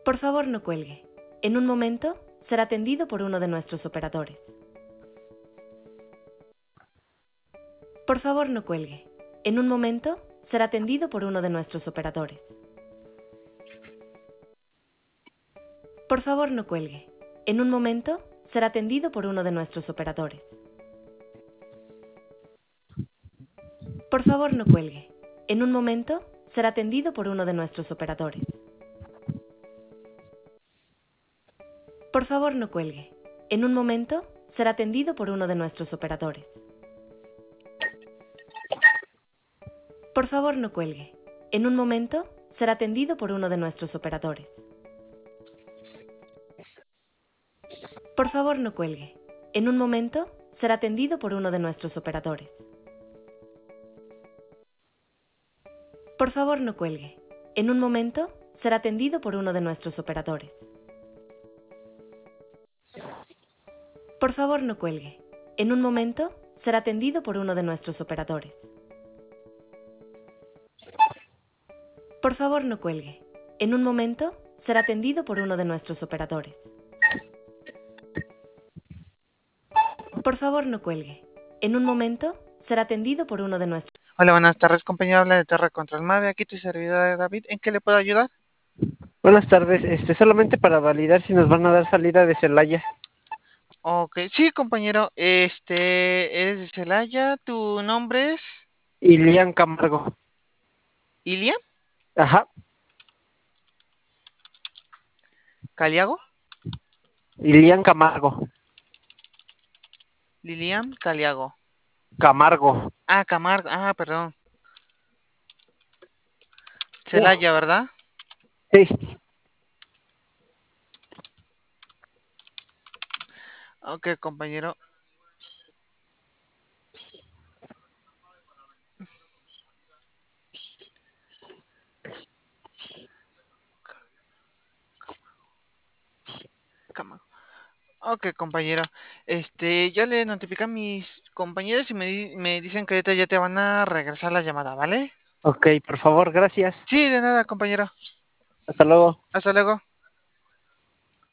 Por favor, no cuelgue. En un momento, será atendido por uno de nuestros operadores. Por favor, no cuelgue. En un momento, será atendido por uno de nuestros operadores. Por favor, no cuelgue. En un momento, será atendido por uno de nuestros operadores. Por favor, no cuelgue. En un momento, será atendido por uno de nuestros operadores. Por favor, no cuelgue. En un momento, será atendido por uno de nuestros operadores. Por favor, no cuelgue. En un momento, será atendido por uno de nuestros operadores. Por favor, no cuelgue. En un momento, será atendido por uno de nuestros operadores. Por favor, no cuelgue. En un momento, será atendido por uno de nuestros operadores. Por favor, no cuelgue. En un momento, será atendido por uno de nuestros operadores. Por favor, no cuelgue. En un momento, será atendido por uno de nuestros operadores. Por favor, no cuelgue. En un momento, será atendido por uno de nuestros... Hola, buenas tardes, compañero. Habla de Terra Control Mave. Aquí tu servidor David. ¿En qué le puedo ayudar? Buenas tardes, solamente para validar si nos van a dar salida de Celaya. Ok, sí, compañero. Eres de Celaya. ¿Tu nombre es Ilian Camargo. Iliam Ajá, Caliago? Ilian Camargo. Liliam Caliago. Camargo. Ah, Camargo. Ah, perdón. Uf, Celaya, ¿verdad? sí, Ok, compañero. Camargo. Ok, compañero. Ya le notifiqué a mis compañeros y me dicen que ahorita ya te van a regresar la llamada, ¿vale? ok, por favor, gracias. Sí, de nada, compañero. Hasta luego. Hasta luego.